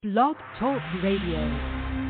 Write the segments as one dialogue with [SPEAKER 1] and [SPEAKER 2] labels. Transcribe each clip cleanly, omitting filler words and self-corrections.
[SPEAKER 1] Blog Talk Radio.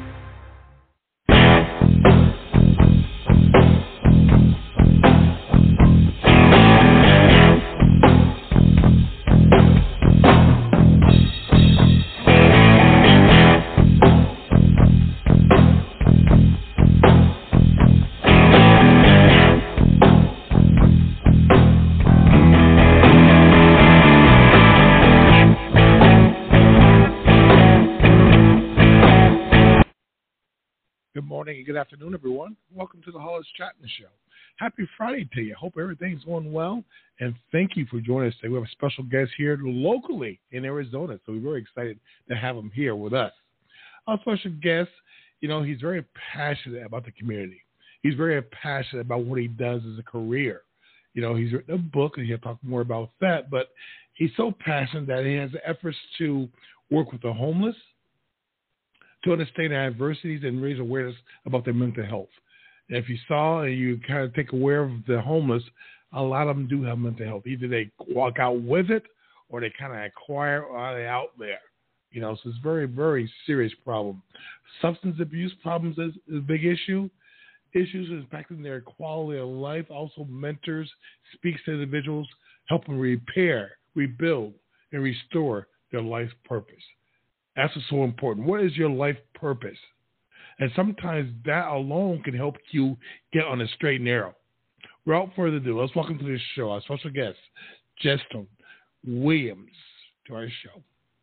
[SPEAKER 2] Good morning and good afternoon, everyone. Welcome to the Hollis Chatting Show. Happy Friday to you. Hope everything's going well, and thank you for joining us today. We have a special guest here locally in Arizona, so we're very excited to have him here with us. Our special guest, he's very passionate about the community. He's very passionate about what he does as a career. He's written a book, and he'll talk more about that, but he's so passionate that he has efforts to work with the homeless, to understand their adversities and raise awareness about their mental health. And if you saw and you kind of take aware of the homeless, a lot of them do have mental health. Either they walk out with it or they kind of acquire or are they out there. So it's a very, very serious problem. Substance abuse problems is a big issue. Issues impacting their quality of life. Also, mentors speaks to individuals, help them repair, rebuild, and restore their life purpose. That's what's so important. What is your life purpose? And sometimes that alone can help you get on a straight and narrow. Without further ado, let's welcome to the show our special guest, Justin Williams, to our show.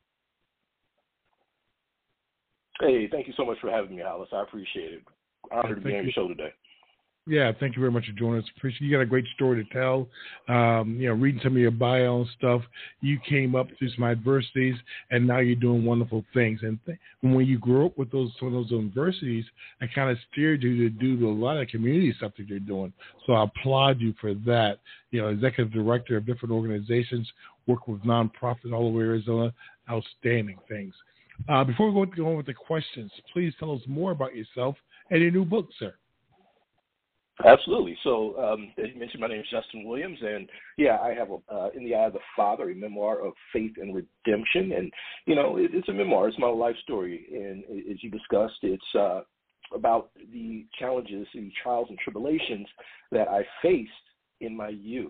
[SPEAKER 3] Hey, thank you so much for having me, Hollis. I appreciate it. Honored to be on your show today.
[SPEAKER 2] Yeah, thank you very much for joining us. Appreciate you got a great story to tell. Reading some of your bio and stuff, you came up through some adversities, and now you're doing wonderful things. And when you grew up with some of those adversities, I kind of steered you to do a lot of community stuff that you're doing. So I applaud you for that. Executive director of different organizations, work with nonprofits all over Arizona, outstanding things. Before we go on with the questions, please tell us more about yourself and your new book, sir.
[SPEAKER 3] Absolutely. So, as you mentioned, my name is Justin Williams, and I have In the Eye of the Father, a memoir of faith and redemption. And, it's a memoir. It's my life story. And as you discussed, it's about the challenges, the trials and tribulations that I faced in my youth.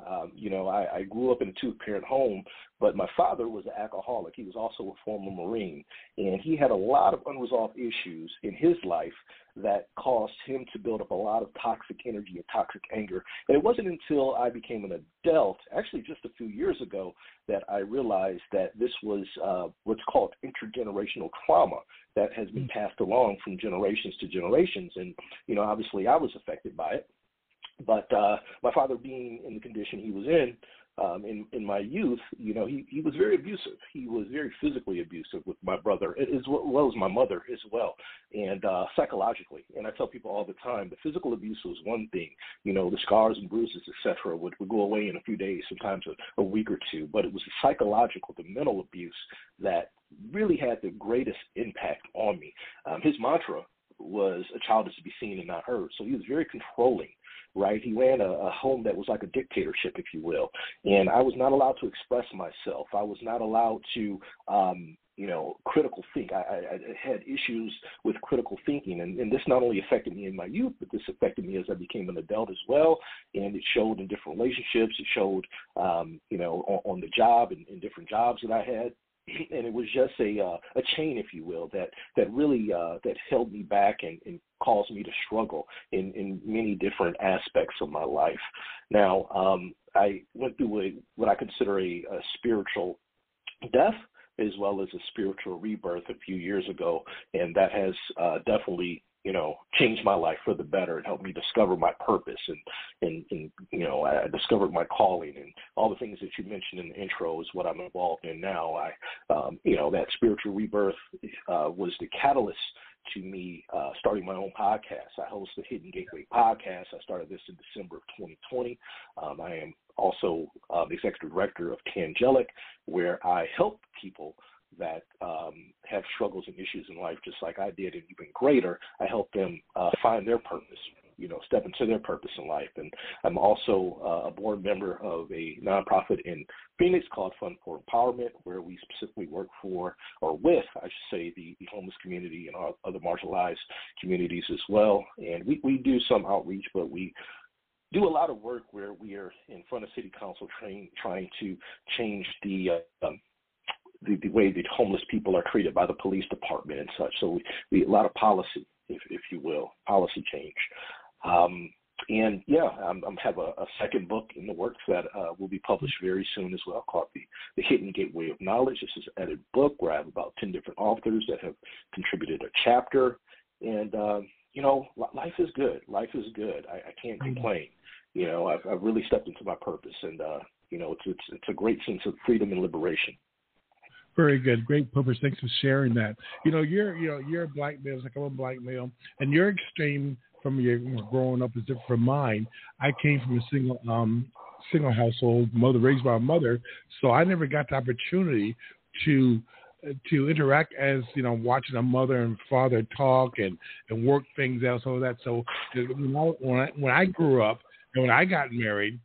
[SPEAKER 3] I grew up in a two-parent home, but my father was an alcoholic. He was also a former Marine, and he had a lot of unresolved issues in his life that caused him to build up a lot of toxic energy and toxic anger. And it wasn't until I became an adult, actually just a few years ago, that I realized that this was what's called intergenerational trauma that has been passed along from generations to generations. And, obviously I was affected by it. But my father, being in the condition he was in my youth, he was very abusive. He was very physically abusive with my brother, as well as my mother as well, and psychologically. And I tell people all the time, the physical abuse was one thing. The scars and bruises, etc., would go away in a few days, sometimes a week or two. But it was the psychological, the mental abuse that really had the greatest impact on me. His mantra was, a child is to be seen and not heard. So he was very controlling. Right, he ran a home that was like a dictatorship, if you will, and I was not allowed to express myself. I was not allowed to, critical think. I had issues with critical thinking, and this not only affected me in my youth, but this affected me as I became an adult as well. And it showed in different relationships. It showed, on the job and in different jobs that I had. And it was just a chain, if you will, that really that held me back and caused me to struggle in many different aspects of my life. Now, I went through what I consider a spiritual death, as well as a spiritual rebirth a few years ago, and that has definitely changed my life for the better and helped me discover my purpose and I discovered my calling, and all the things that you mentioned in the intro is what I'm involved in now. That spiritual rebirth was the catalyst to me starting my own podcast. I host the Hidden Gateway podcast. I started this in December of 2020. I am also the executive director of Tangelic, where I help people that have struggles and issues in life just like I did, and even greater. I help them find their purpose, step into their purpose in life. And I'm also a board member of a nonprofit in Phoenix called Fund for Empowerment, where we specifically work for, or with, I should say, the homeless community and other marginalized communities as well. And we do some outreach, but we do a lot of work where we are in front of City Council trying to change the way that homeless people are treated by the police department and such. So we a lot of policy, if you will, policy change. And I have a second book in the works that will be published very soon as well, called The Hidden Gateway of Knowledge. This is an edited book where I have about 10 different authors that have contributed a chapter. And life is good. Life is good. I can't complain. I've really stepped into my purpose, and it's a great sense of freedom and liberation.
[SPEAKER 2] Very good. Great purpose. Thanks for sharing that. You're a black male, like I'm a black male, and your extreme from your growing up is different from mine. I came from a single household, mother raised by a mother, so I never got the opportunity to interact as watching a mother and father talk and work things out, some of that. So when I grew up and when I got married,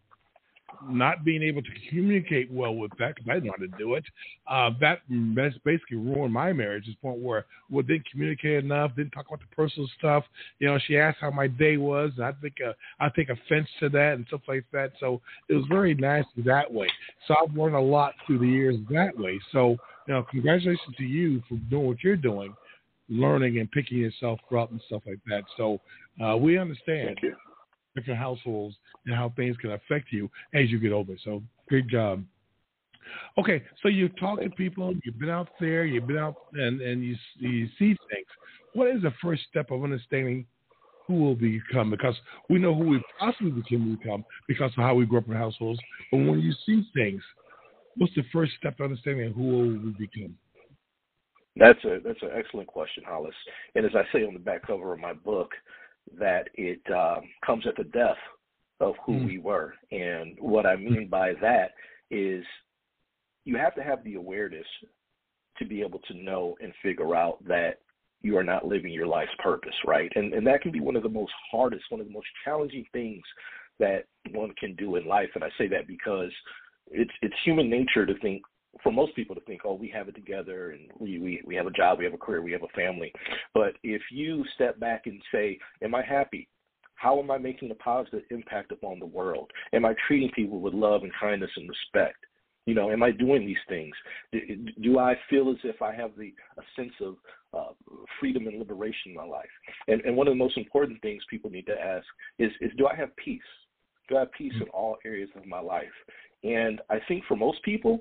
[SPEAKER 2] not being able to communicate well with that, because I didn't know how to do it, that's basically ruined my marriage to the point where we didn't communicate enough, didn't talk about the personal stuff. She asked how my day was, and I take offense to that and stuff like that. So it was very nasty that way. So I've learned a lot through the years that way. So, congratulations to you for doing what you're doing, learning and picking yourself up and stuff like that. So we understand different households and how things can affect you as you get older. So great job. Okay, so you talk to people, you've been out there, and you see things. What is the first step of understanding who will become? Because we know who we possibly can become because of how we grew up in households. But when you see things, what's the first step to understanding who will we become?
[SPEAKER 3] That's an excellent question, Hollis. And as I say on the back cover of my book, that it comes at the death of who we were. And what I mean by that is you have to have the awareness to be able to know and figure out that you are not living your life's purpose, right? And that can be one of the most challenging things that one can do in life. And I say that because it's human nature to think, for most people to think, oh, we have it together and we have a job, we have a career, we have a family. But if you step back and say, am I happy? How am I making a positive impact upon the world? Am I treating people with love and kindness and respect? Am I doing these things? Do I feel as if I have a sense of freedom and liberation in my life? And one of the most important things people need to ask is do I have peace? Do I have peace in all areas of my life? And I think for most people,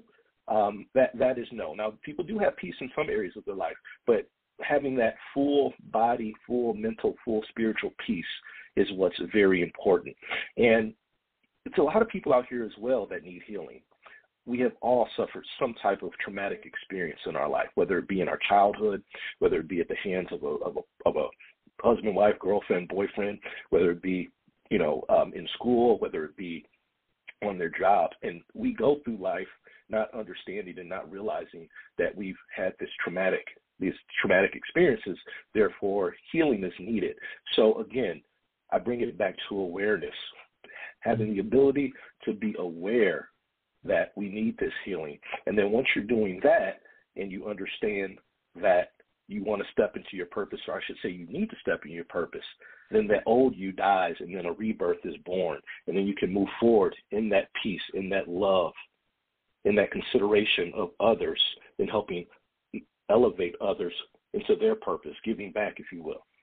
[SPEAKER 3] that is no. Now, people do have peace in some areas of their life, but having that full body, full mental, full spiritual peace is what's very important. And it's a lot of people out here as well that need healing. We have all suffered some type of traumatic experience in our life, whether it be in our childhood, whether it be at the hands of a husband, wife, girlfriend, boyfriend, whether it be, in school, whether it be on their job. And we go through life not understanding and not realizing that we've had these traumatic experiences, therefore healing is needed. So again, I bring it back to awareness, having the ability to be aware that we need this healing. And then once you're doing that and you understand that you want to step into your purpose, or I should say you need to step into your purpose, then that old you dies and then a rebirth is born. And then you can move forward in that peace, in that love, in that consideration of others, and helping elevate others into their purpose, giving back, if you will.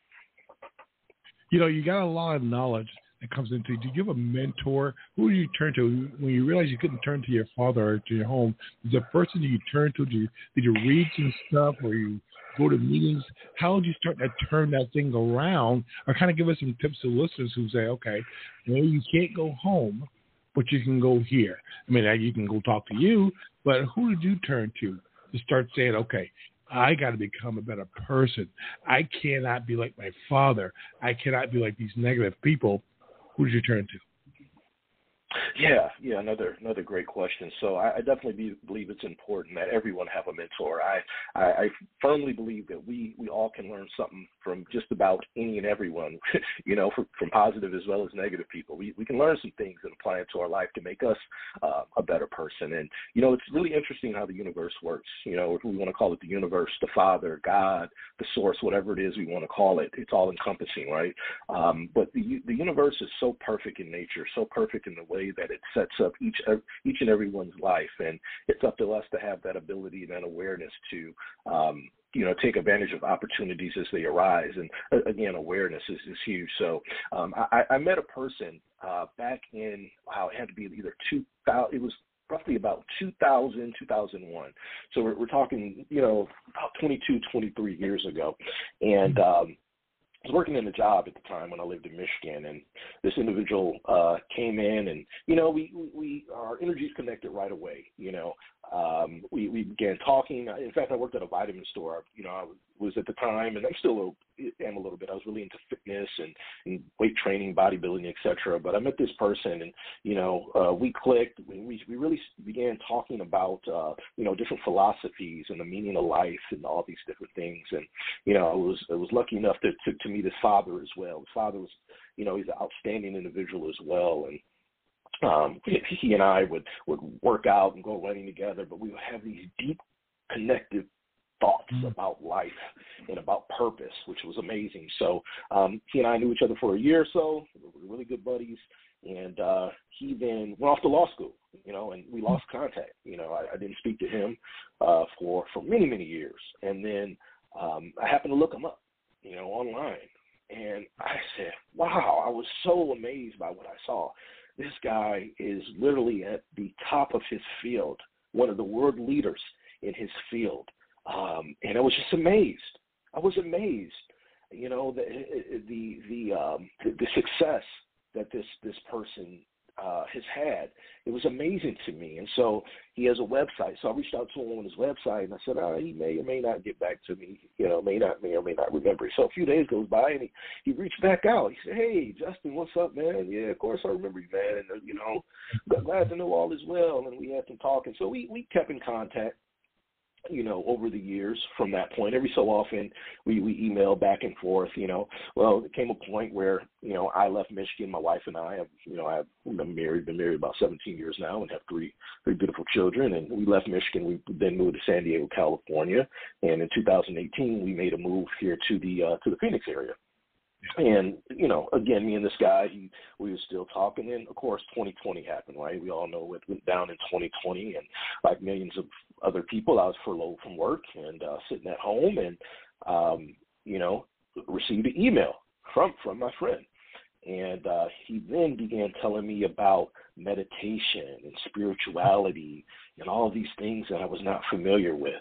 [SPEAKER 2] You got a lot of knowledge that comes into it. Do you have a mentor? Who do you turn to when you realize you couldn't turn to your father or to your home? Is the person you turn to? Did you read some stuff, or you go to meetings? How did you start to turn that thing around? Or kind of give us some tips to listeners who say, okay, maybe you can't go home, but you can go here. I mean, you can go talk to you, but who did you turn to start saying, okay, I got to become a better person. I cannot be like my father. I cannot be like these negative people. Who did you turn to?
[SPEAKER 3] Yeah, another great question. So I definitely believe it's important that everyone have a mentor. I firmly believe that we all can learn something from just about any and everyone, from positive as well as negative people. We can learn some things and apply it to our life to make us a better person. And, it's really interesting how the universe works. If we want to call it the universe, the Father, God, the source, whatever it is we want to call it, it's all encompassing, right? But the universe is so perfect in nature, so perfect in the way that it sets up each and everyone's life, and it's up to us to have that ability and that awareness to take advantage of opportunities as they arise. And again, awareness is huge. So I met a person back in, it had to be either 2000, it was roughly about 2000, 2001. So we're talking, about 22, 23 years ago. And I was working in a job at the time when I lived in Michigan, and this individual came in, and we our energies connected right away. We began talking. In fact, I worked at a vitamin store. I was at the time, and I'm still am a little bit. I was really into fitness and weight training, bodybuilding, etc. But I met this person, and we clicked. We really began talking about different philosophies and the meaning of life and all these different things. And I was lucky enough to meet his father as well. His father was, he's an outstanding individual as well, and he and I would work out and go running together, but we would have these deep connected thoughts about life and about purpose, which was amazing. So he and I knew each other for a year or so. We were really good buddies. And he then went off to law school, and we lost contact. I didn't speak to him for many, many years. And then I happened to look him up, online. And I said, wow, I was so amazed by what I saw. This guy is literally at the top of his field, one of the world leaders in his field. And I was just amazed. I was amazed, the success that this person has had. It was amazing to me. And so he has a website. So I reached out to him on his website, and I said, he may or may not get back to me, may or may not remember. So a few days goes by, and he reached back out. He said, hey, Justin, what's up, man? Yeah, of course I remember you, man. And, glad to know all is well. And we had some talking. So we kept in contact, over the years from that point. Every so often we email back and forth, Well, it came a point where, I left Michigan, my wife and I have, been married about 17 years now and have three beautiful children. And we left Michigan. We then moved to San Diego, California. And in 2018, we made a move here to the Phoenix area. And, again, me and this guy, we were still talking. And, of course, 2020 happened, right? We all know what went down in 2020. And like millions of other people, I was furloughed from work and sitting at home and, received an email from my friend. And he then began telling me about meditation and spirituality and all these things that I was not familiar with,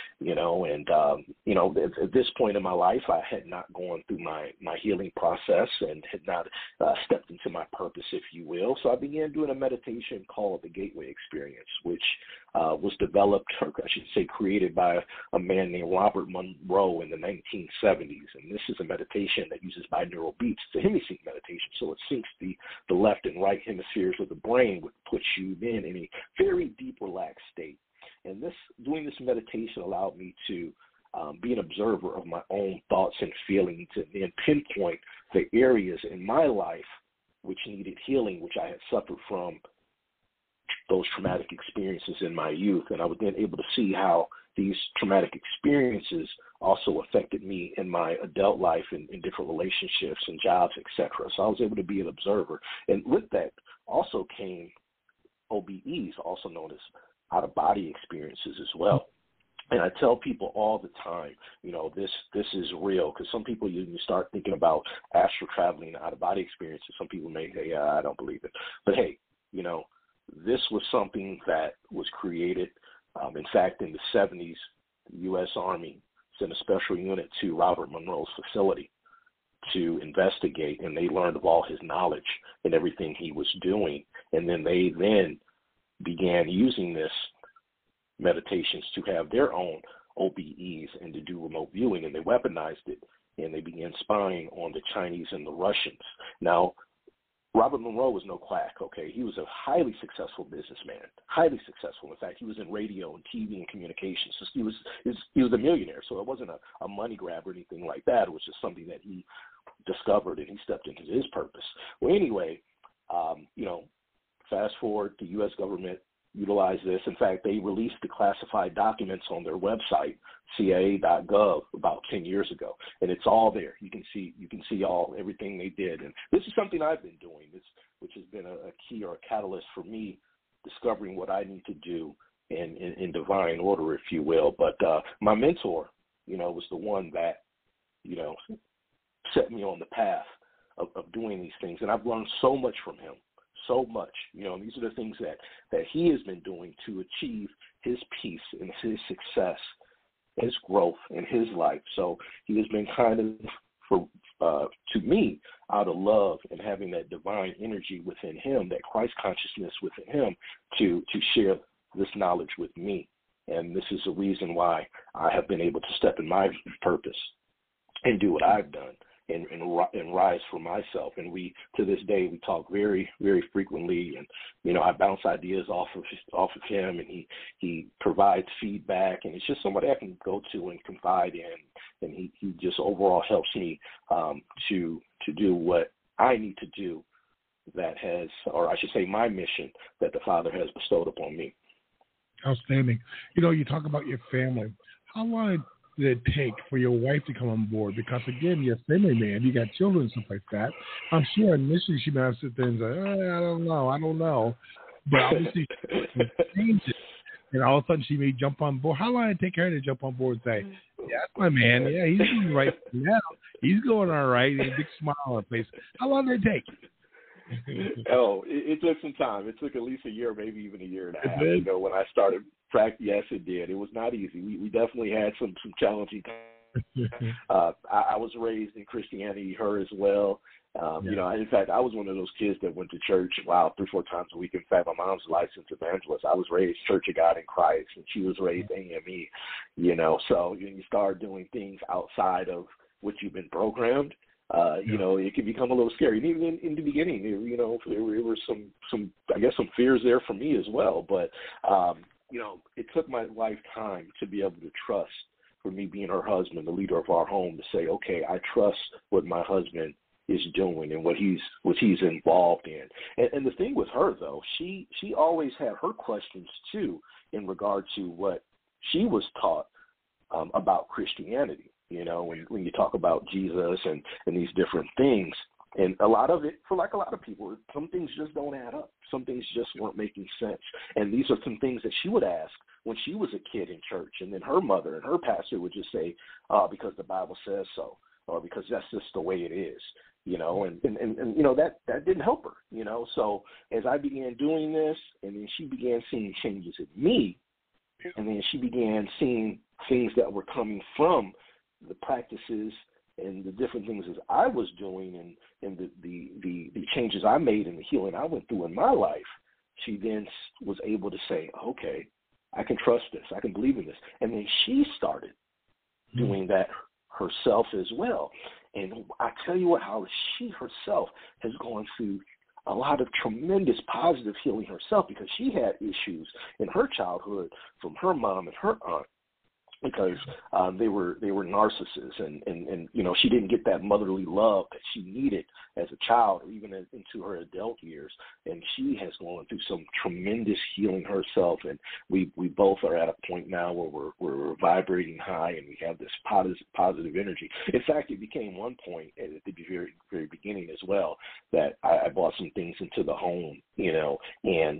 [SPEAKER 3] at this point in my life, I had not gone through my healing process and had not stepped into my purpose, if you will. So I began doing a meditation called the Gateway Experience, which was developed, or I should say created by a man named Robert Monroe in the 1970s. And this is a meditation that uses binaural beats. It's a hemisync meditation, so it syncs the left and right hemispheres of the brain, which puts you then in a very deep, relaxed state. And doing this meditation allowed me to be an observer of my own thoughts and feelings, and then pinpoint the areas in my life which needed healing, which I had suffered from those traumatic experiences in my youth. And I was then able to see how these traumatic experiences also affected me in my adult life and in different relationships and jobs, etc. So I was able to be an observer. And with that also came OBEs, also known as out-of-body experiences as well. And I tell people all the time, this is real, because some people, you start thinking about astral traveling, out-of-body experiences. Some people may say, yeah, I don't believe it. But hey, this was something that was created. In fact, in the 70s, the U.S. Army sent a special unit to Robert Monroe's facility to investigate, and they learned of all his knowledge and everything he was doing. And then they began using this meditations to have their own OBEs and to do remote viewing, and they weaponized it, and they began spying on the Chinese and the Russians. Now, Robert Monroe was no quack, okay? He was a highly successful businessman, highly successful. In fact, he was in radio and TV and communications. So he was a millionaire, so it wasn't a money grab or anything like that. It was just something that he discovered, and he stepped into his purpose. Well, anyway, fast forward, the U.S. government utilized this. In fact, they released the classified documents on their website, CIA.gov, about 10 years ago, and it's all there. You can see everything they did, and this is something I've been doing, which has been a key or a catalyst for me discovering what I need to do in divine order, if you will. But my mentor, was the one that, set me on the path of doing these things, and I've learned so much from him. So much, these are the things that he has been doing to achieve his peace and his success, his growth in his life. So he has been kind of, to me, out of love and having that divine energy within him, that Christ consciousness within him, to share this knowledge with me. And this is the reason why I have been able to step in my purpose and do what I've done. And rise for myself. And to this day, we talk very, very frequently. And I bounce ideas off of him, and he provides feedback. And it's just somebody I can go to and confide in. And he just overall helps me to do what I need to do. That has, or I should say, my mission that the Father has bestowed upon me.
[SPEAKER 2] Outstanding. You talk about your family. How long did it take for your wife to come on board? Because, again, you're a family man. You got children and stuff like that. I'm sure initially she might have sit there and say, I don't know. But obviously she changed it. And all of a sudden she may jump on board. How long did it take her to jump on board and say, yeah, that's my man. Yeah, he's doing right now. He's going all right. And a big smile on her face. How long did it take?
[SPEAKER 3] It took some time. It took at least a year, maybe even a year and a half. When I started practice, yes, it did. It was not easy. We definitely had some challenging times. I was raised in Christianity, her as well. In fact, I was one of those kids that went to church, 3-4 times a week. In fact, my mom's a licensed evangelist. I was raised Church of God in Christ, and she was raised AME. So you start doing things outside of what you've been programmed. It can become a little scary. And even in the beginning, there were some fears there for me as well. But, it took my wife time to be able to trust, for me being her husband, the leader of our home, to say, okay, I trust what my husband is doing and what he's involved in. And the thing with her, though, she always had her questions, too, in regard to what she was taught about Christianity. When you talk about Jesus and these different things, and a lot of it, for like a lot of people, some things just don't add up. Some things just weren't making sense. And these are some things that she would ask when she was a kid in church. And then her mother and her pastor would just say, because the Bible says so, or because that's just the way it is, and that didn't help her, So as I began doing this, and then she began seeing changes in me, and then she began seeing things that were coming from the practices and the different things as I was doing, and the changes I made and the healing I went through in my life, she then was able to say, okay, I can trust this. I can believe in this. And then she started doing that herself as well. And I tell you what, how she herself has gone through a lot of tremendous positive healing herself, because she had issues in her childhood from her mom and her aunt, because they were narcissists, and she didn't get that motherly love that she needed as a child, or even into her adult years. And she has gone through some tremendous healing herself, and we both are at a point now where we're vibrating high, and we have this positive energy. In fact, it became one point at the very, very beginning as well that I brought some things into the home, and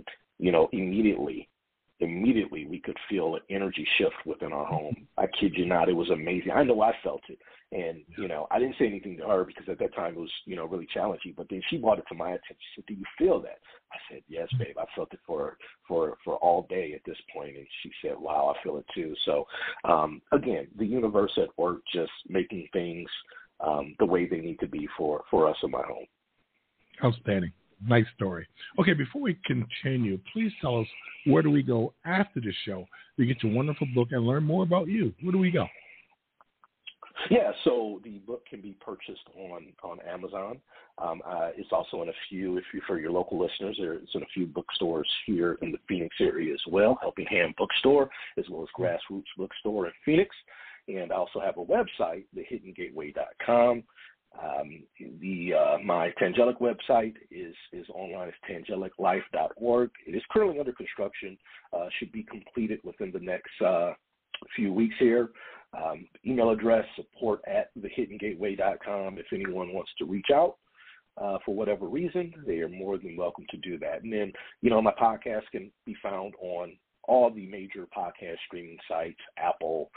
[SPEAKER 3] immediately we could feel an energy shift within our home. I kid you not, it was amazing. I know I felt it. And, I didn't say anything to her because at that time it was, really challenging. But then she brought it to my attention. She said, do you feel that? I said, yes, babe. I felt it for all day at this point. And she said, wow, I feel it too. So, again, the universe at work, just making things the way they need to be for us in my home.
[SPEAKER 2] Outstanding. Nice story. Okay, before we continue, please tell us, where do we go after the show to get your wonderful book and learn more about you? Where do we go?
[SPEAKER 3] Yeah, so the book can be purchased on Amazon. It's also in a few, for your local listeners, it's in a few bookstores here in the Phoenix area as well, Helping Hand Bookstore, as well as Grassroots Bookstore in Phoenix. And I also have a website, thehiddengateway.com. My Tangelic website is online. It's tangeliclife.org. It is currently under construction. Should be completed within the next few weeks here. Email address, support@thehiddengateway.com. If anyone wants to reach out for whatever reason, they are more than welcome to do that. And then, my podcast can be found on all the major podcast streaming sites, Apple,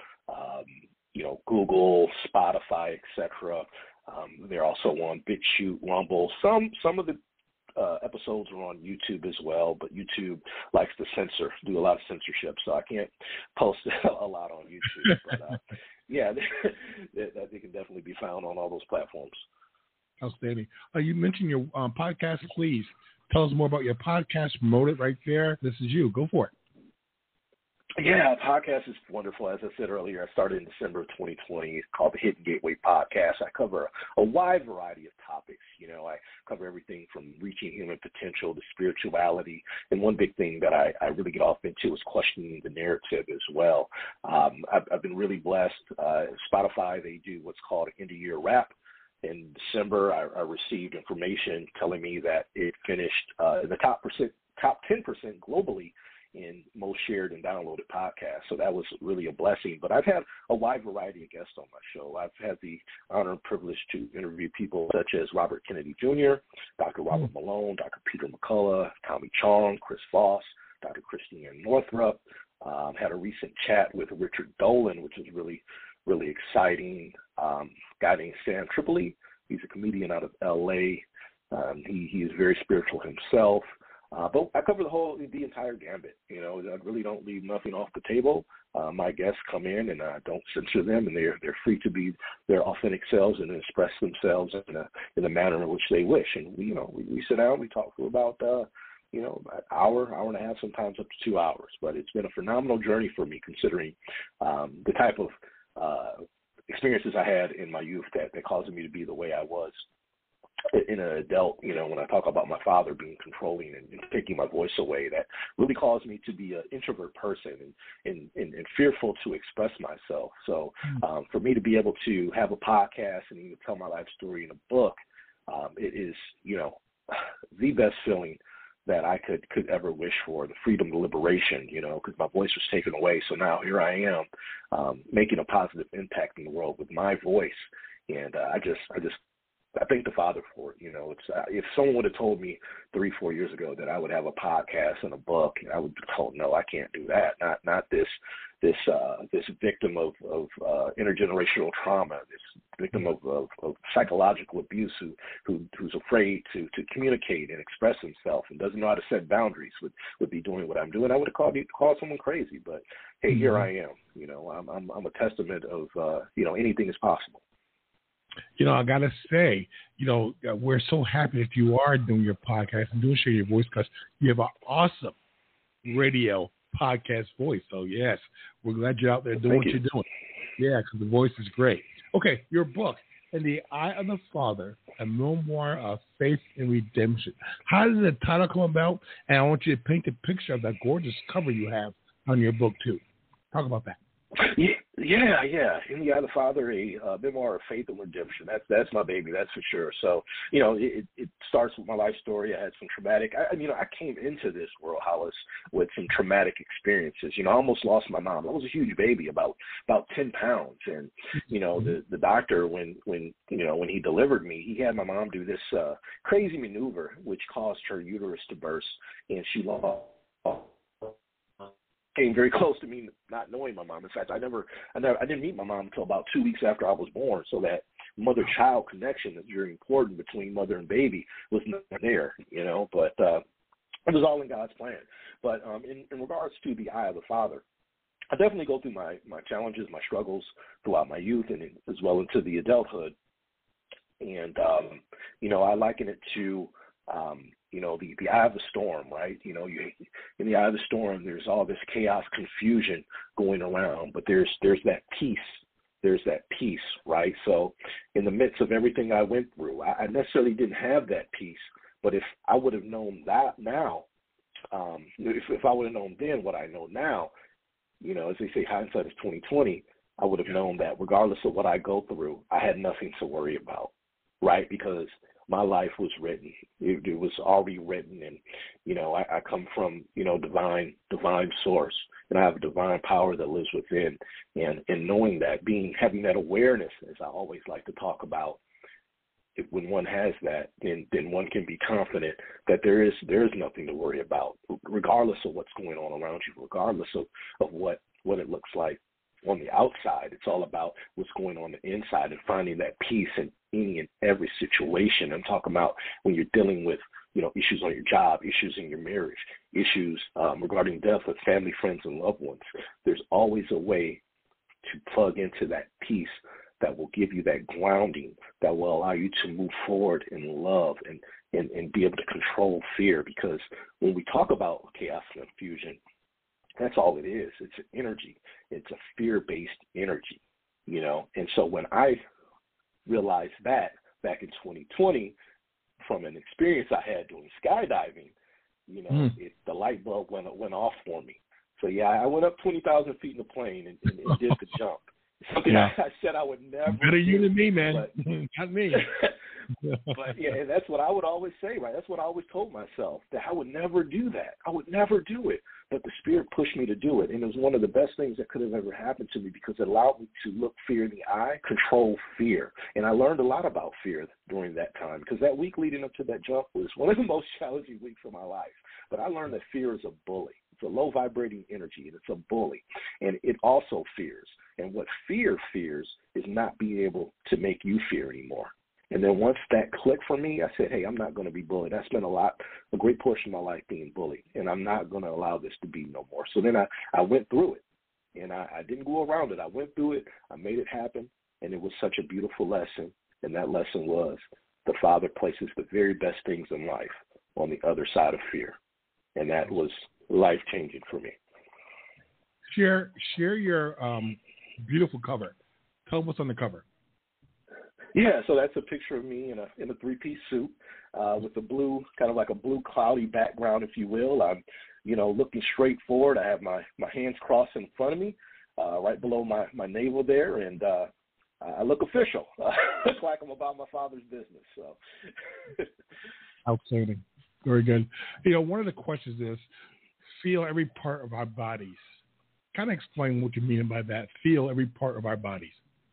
[SPEAKER 3] Google, Spotify, etc. They're also on BitChute, Rumble. Some of the episodes are on YouTube as well, but YouTube likes to do a lot of censorship, so I can't post a lot on YouTube. But yeah, they can definitely be found on all those platforms.
[SPEAKER 2] Outstanding. You mentioned your podcast. Please tell us more about your podcast. Promote it right there. This is you. Go for it.
[SPEAKER 3] Yeah, podcast is wonderful. As I said earlier, I started in December of 2020. It's called the Hidden Gateway Podcast. I cover a wide variety of topics. I cover everything from reaching human potential to spirituality. And one big thing that I really get off into is questioning the narrative as well. I've been really blessed. Spotify, they do what's called an end-of-year wrap. In December, I received information telling me that it finished in the top 10% globally in most shared and downloaded podcasts. So that was really a blessing. But I've had a wide variety of guests on my show. I've had the honor and privilege to interview people such as Robert Kennedy Jr., Dr. Robert Malone, Dr. Peter McCullough, Tommy Chong, Chris Voss, Dr. Christiane Northrup. Had a recent chat with Richard Dolan, which is really, really exciting. Guy named Sam Tripoli. He's a comedian out of L.A. He is very spiritual himself. But I cover the entire gambit. I really don't leave nothing off the table. My guests come in and I don't censor them, and they're free to be their authentic selves and express themselves in a manner in which they wish. And we sit down, we talk for about an hour and a half, sometimes up to 2 hours. But it's been a phenomenal journey for me, considering the type of experiences I had in my youth that caused me to be the way I was in an adult. When I talk about my father being controlling and taking my voice away, that really caused me to be an introvert person and fearful to express myself. So for me to be able to have a podcast and even tell my life story in a book, it is, the best feeling that I could ever wish for, the freedom, the liberation, because my voice was taken away. So now here I am making a positive impact in the world with my voice. And I thank the Father for it. If someone would have told me 3-4 years ago that I would have a podcast and a book, I would have told, no, I can't do that. Not this victim of intergenerational trauma, this victim of psychological abuse who's afraid to communicate and express himself and doesn't know how to set boundaries would be doing what I'm doing. I would have called someone crazy. But hey, here I am. I'm a testament of anything is possible.
[SPEAKER 2] I got to say, we're so happy that you are doing your podcast and doing share your voice, because you have an awesome radio podcast voice. So, yes, we're glad you're out there doing what you're doing. Yeah, because the voice is great. Okay, your book, In the Eye of the Father, a memoir of faith and redemption. How did the title come about? And I want you to paint a picture of that gorgeous cover you have on your book, too. Talk about that.
[SPEAKER 3] Yeah. In the Eye of the Father, a memoir of faith and redemption. That's my baby, that's for sure. So, it starts with my life story. I had some traumatic. I came into this world, Hollis, with some traumatic experiences. I almost lost my mom. I was a huge baby, about 10 pounds, and the doctor, when he delivered me, he had my mom do this crazy maneuver which caused her uterus to burst, and she lost. Came very close to me not knowing my mom. In fact, I didn't meet my mom until about 2 weeks after I was born. So that mother-child connection that's very important between mother and baby was not there, But it was all in God's plan. But in regards to the Eye of the Father, I definitely go through my challenges, my struggles throughout my youth and as well into the adulthood. And I liken it to the eye of the storm, right? In the eye of the storm, there's all this chaos, confusion going around, but there's that peace there's that peace, right? So in the midst of everything I went through, I necessarily didn't have that peace. But if I would have known that now, if I would have known then what I know now, you know, as they say, hindsight is 20/20. I would have known that regardless of what I go through, I had nothing to worry about, right? Because my life was written. It was already written, and you know, I come from, you know, divine source, and I have a divine power that lives within. And knowing that, having that awareness, as I always like to talk about, when one has that, then one can be confident that there is nothing to worry about, regardless of what's going on around you, regardless of what it looks like on the outside. It's all about what's going on the inside and finding that peace in any and every situation. I'm talking about when you're dealing with, you know, issues on your job, issues in your marriage, issues regarding death with family, friends, and loved ones. There's always a way to plug into that peace that will give you that grounding, that will allow you to move forward in love and be able to control fear. Because when we talk about chaos and confusion, that's all it is. It's an energy. It's a fear-based energy, you know. And so when I realized that back in 2020 from an experience I had doing skydiving, you know, the light bulb went off for me. So, yeah, I went up 20,000 feet in the plane and did the jump. Something I said I would never do.
[SPEAKER 2] Better you than me, man. Not me.
[SPEAKER 3] But, yeah, and that's what I would always say, right? That's what I always told myself, that I would never do that. I would never do it. But the Spirit pushed me to do it, and it was one of the best things that could have ever happened to me because it allowed me to look fear in the eye, control fear. And I learned a lot about fear during that time because that week leading up to that jump was one of the most challenging weeks of my life. But I learned that fear is a bully. It's a low vibrating energy, and it's a bully. And it also fears. And what fear fears is not being able to make you fear anymore. And then once that clicked for me, I said, hey, I'm not going to be bullied. I spent a great portion of my life being bullied, and I'm not going to allow this to be no more. So then I went through it, and I didn't go around it. I went through it. I made it happen, and it was such a beautiful lesson. And that lesson was the Father places the very best things in life on the other side of fear. And that was life-changing for me.
[SPEAKER 2] Share your beautiful cover. Tell them what's on the cover.
[SPEAKER 3] Yeah, so that's a picture of me in a three-piece suit with a blue, kind of like a blue cloudy background, if you will. I'm, you know, looking straight forward. I have my hands crossed in front of me, right below my navel there, and I look official. Looks like I'm about my Father's business. So,
[SPEAKER 2] outstanding, very good. You know, one of the questions is feel every part of our bodies. Kind of explain what you mean by that. Feel every part of our bodies.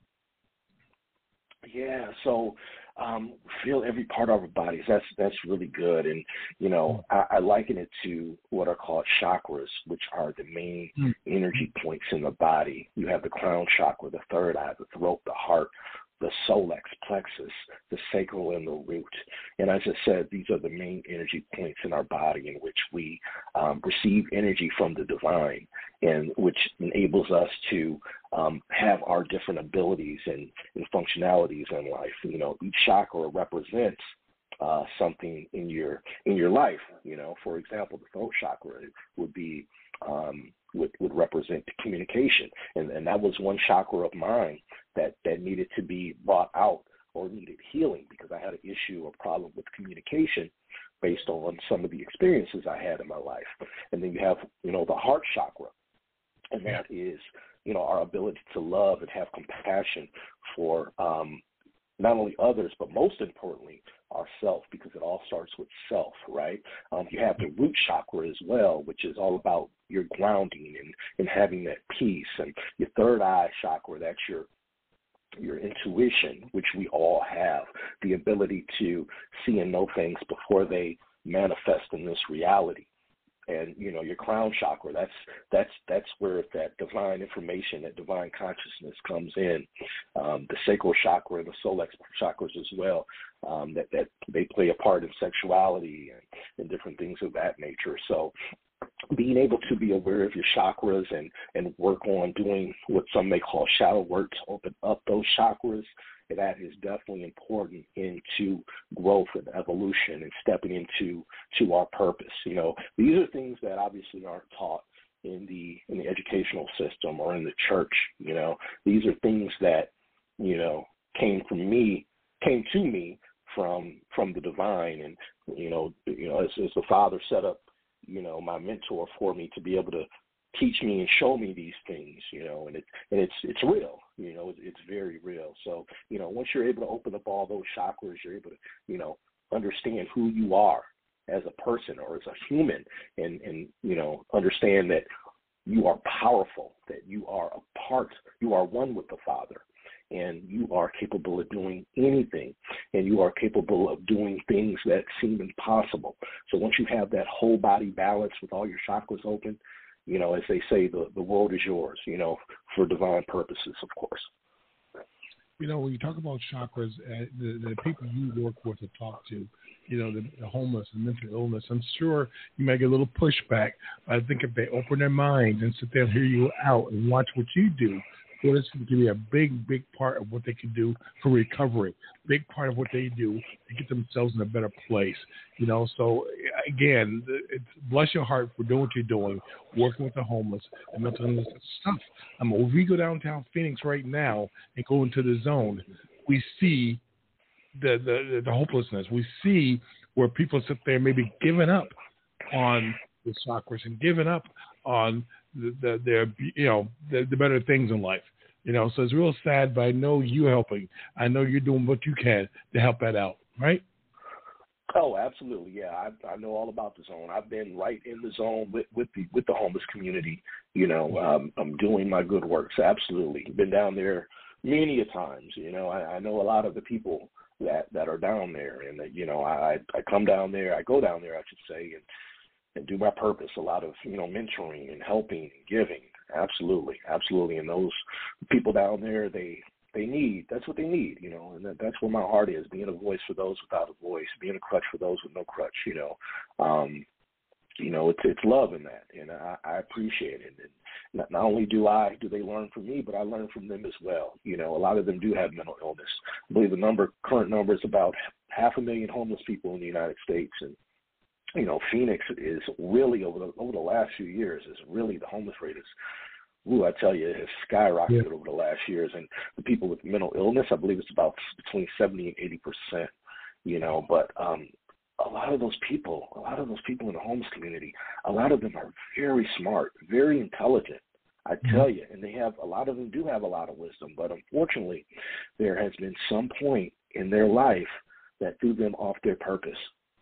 [SPEAKER 3] Yeah, so feel every part of our bodies. That's really good. And, you know, I liken it to what are called chakras, which are the main energy points in the body. You have the crown chakra, the third eye, the throat, the heart, the solex plexus, the sacral, and the root. And as I said, these are the main energy points in our body in which we receive energy from the divine, and which enables us to have our different abilities and functionalities in life. You know, each chakra represents something in your life. You know, for example, the throat chakra would be would represent communication, and that was one chakra of mine that needed to be brought out or needed healing because I had an issue or problem with communication based on some of the experiences I had in my life. And then you have, you know, the heart chakra, and that is, you know, our ability to love and have compassion for not only others, but most importantly, ourself, because it all starts with self, right? You have the root chakra as well, which is all about your grounding and having that peace. And your third eye chakra, that's your intuition, which we all have, the ability to see and know things before they manifest in this reality. And, you know, your crown chakra, that's where that divine information, that divine consciousness comes in. The sacral chakra and the solex chakras as well, that they play a part in sexuality and different things of that nature. So being able to be aware of your chakras and work on doing what some may call shadow work to open up those chakras, that is definitely important into growth and evolution and stepping into our purpose. You know, these are things that obviously aren't taught in the educational system or in the church. These are things that, came to me from the divine, and as the Father set up, my mentor for me to be able to teach me and show me these things, and it's real, it's very real. So, once you're able to open up all those chakras, you're able to, understand who you are as a person or as a human, and understand that you are powerful, that you are you are one with the Father, and you are capable of doing anything, and you are capable of doing things that seem impossible. So once you have that whole body balance with all your chakras open, as they say, the world is yours, for divine purposes, of course.
[SPEAKER 2] When you talk about chakras, the people you work with or talk to, the homeless and mental illness, I'm sure you may get a little pushback. I think if they open their minds and sit there and hear you out and watch what you do, well, it's going to be a big part of what they can do for recovery, big part of what they do to get themselves in a better place. So again, bless your heart for doing what you're doing, working with the homeless and mental illness stuff. If we go downtown Phoenix right now and go into the zone, we see the hopelessness. We see where people sit there maybe giving up on the chakras and giving up on the better things in life. So it's real sad, but I know you're helping. I know you're doing what you can to help that out, right?
[SPEAKER 3] Oh, absolutely, yeah. I know all about the zone. I've been right in the zone with the homeless community. I'm doing my good works. Absolutely, been down there many a times. I know a lot of the people that are down there, and I come down there. I go down there, I should say, and do my purpose. A lot of mentoring and helping and giving. Absolutely. And those people down there, that's what they need, and that's where my heart is, being a voice for those without a voice, being a crutch for those with no crutch, it's love in that, and I appreciate it. And not only do they learn from me, but I learn from them as well. A lot of them do have mental illness. I believe the current number is about 500,000 homeless people in the United States, and Phoenix is really over the last few years the homeless rate is, I tell you, it has skyrocketed over the last years. And the people with mental illness, I believe it's about between 70 and 80%, but a lot of those people in the homeless community, a lot of them are very smart, very intelligent, I tell you, and a lot of them do have a lot of wisdom, but unfortunately there has been some point in their life that threw them off their purpose.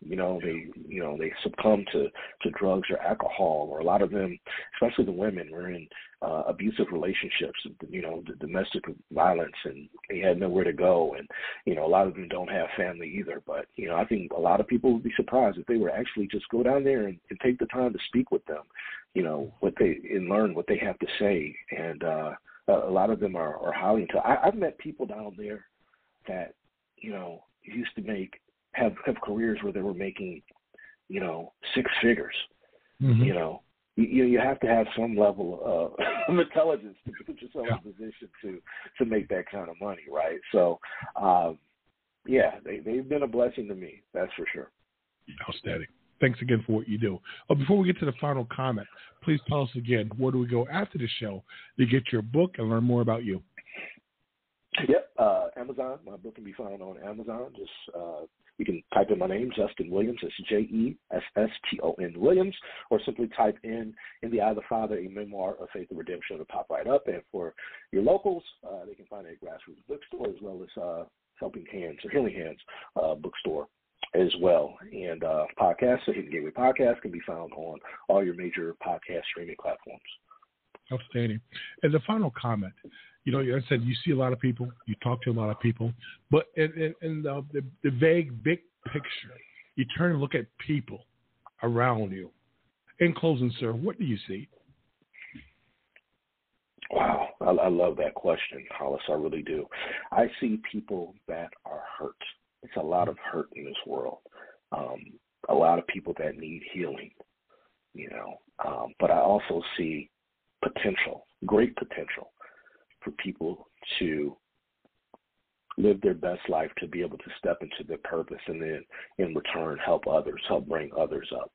[SPEAKER 3] They succumb to drugs or alcohol, or a lot of them, especially the women, were in abusive relationships, the domestic violence, and they had nowhere to go. And, a lot of them don't have family either. But, I think a lot of people would be surprised if they were actually just go down there and take the time to speak with them, and learn what they have to say. And a lot of them are highly intelligent. I've met people down there that, used to have careers where they were making, 6 figures. Mm-hmm. You have to have some level of intelligence to put yourself in a position to make that kind of money, right? So, they've been a blessing to me, that's for sure.
[SPEAKER 2] Outstanding. Thanks again for what you do. Before we get to the final comment, please tell us again, where do we go after the show to get your book and learn more about you?
[SPEAKER 3] Yep, Amazon. My book can be found on Amazon. Just you can type in my name, Justin Williams. It's JESSTON Williams, or simply type in the Eye of the Father, a memoir of faith and redemption. It'll pop right up. And for your locals, they can find it at Grassroots Bookstore, as well as Helping Hands or Healing Hands bookstore as well. And podcasts, the Hidden Gateway Podcast, can be found on all your major podcast streaming platforms.
[SPEAKER 2] Outstanding. And the final comment. I said you see a lot of people, you talk to a lot of people, but in the vague, big picture, you turn and look at people around you. In closing, sir, what do you see?
[SPEAKER 3] Wow, I love that question, Hollis. I really do. I see people that are hurt. It's a lot of hurt in this world. A lot of people that need healing, but I also see potential, great potential, for people to live their best life to be able to step into their purpose, and then in return help others, help bring others up.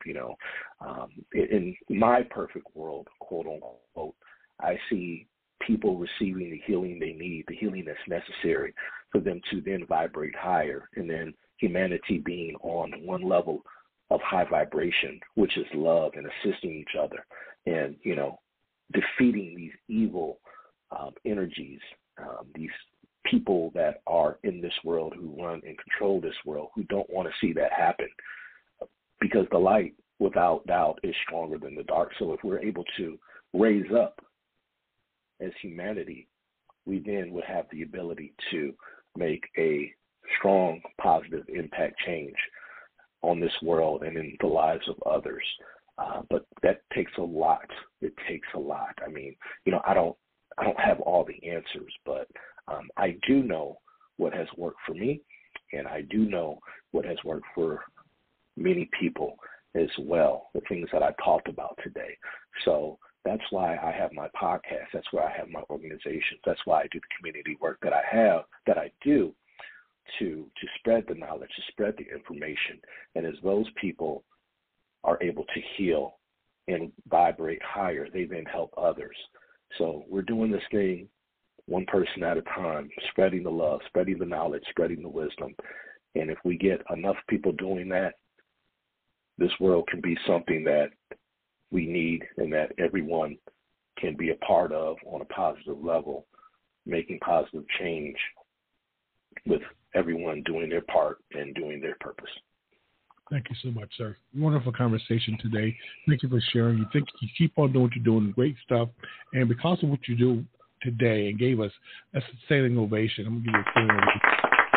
[SPEAKER 3] In my perfect world, quote unquote, I see people receiving the healing they need, the healing that's necessary for them to then vibrate higher, and then humanity being on one level of high vibration, which is love and assisting each other, and defeating these evil energies, these people that are in this world who run and control this world, who don't want to see that happen, because the light, without doubt, is stronger than the dark. So if we're able to raise up as humanity, we then would have the ability to make a strong, positive impact change on this world and in the lives of others. But that takes a lot. It takes a lot. I mean, I don't have all the answers, but I do know what has worked for me, and I do know what has worked for many people as well, the things that I talked about today. So that's why I have my podcast. That's why I have my organizations. That's why I do the community work that I do to spread the knowledge, to spread the information. And as those people are able to heal and vibrate higher, they then help others. So we're doing this thing one person at a time, spreading the love, spreading the knowledge, spreading the wisdom. And if we get enough people doing that, this world can be something that we need and that everyone can be a part of on a positive level, making positive change with everyone doing their part and doing their purpose.
[SPEAKER 2] Thank you so much, sir. Wonderful conversation today. Thank you for sharing. You keep on doing what you're doing, great stuff. And because of what you do today and gave us, that's a standing ovation. I'm going to give you a standing ovation.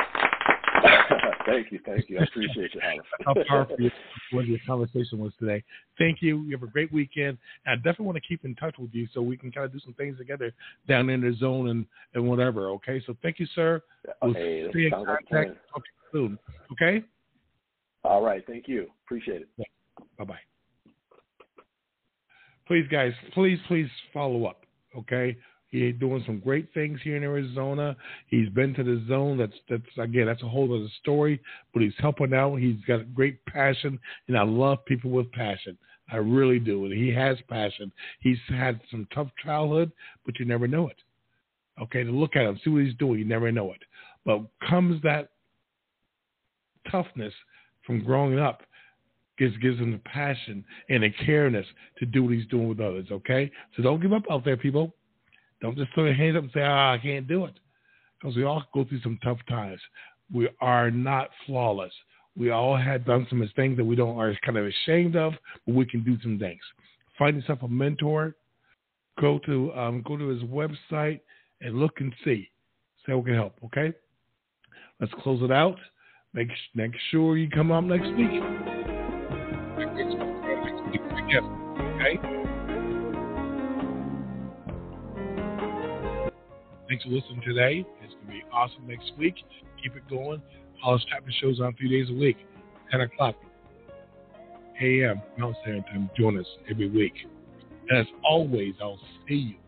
[SPEAKER 3] Thank you. I appreciate you, Hollis.
[SPEAKER 2] How powerful your conversation was today. Thank you. You have a great weekend. And I definitely want to keep in touch with you so we can kind of do some things together down in the zone and whatever. Okay. So thank you, sir. We'll stay in contact. Talk to you soon. Okay.
[SPEAKER 3] All right. Thank you. Appreciate it.
[SPEAKER 2] Yeah. Bye-bye. Please, guys, please follow up. Okay. He's doing some great things here in Arizona. He's been to the zone. That's a whole other story, but he's helping out. He's got a great passion, and I love people with passion. I really do. And he has passion. He's had some tough childhood, but you never know it. Okay, to look at him, see what he's doing, you never know it. But comes that toughness from growing up, gives him the passion and the careness to do what he's doing with others, okay? So don't give up out there, people. Don't just throw your hands up and say, I can't do it. Because we all go through some tough times. We are not flawless. We all had done some things that we are kind of ashamed of, but we can do some things. Find yourself a mentor. Go to his website and look and see how we can help, okay? Let's close it out. Make sure you come up next week. Okay? Thanks for listening today. It's going to be awesome next week. Keep it going. Hollis Chapman shows on 3 days a week, 10 o'clock a.m. Mountain Standard Time. Join us every week. And as always, I'll see you